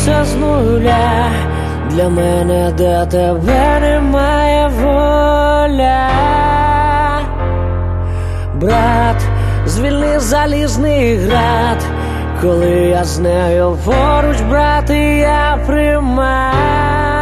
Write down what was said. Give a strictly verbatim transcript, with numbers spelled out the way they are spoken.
все з нуля. Для мене до тебе немає воля. Брат, звільни залізний град, коли я з нею поруч, брат, і я примат.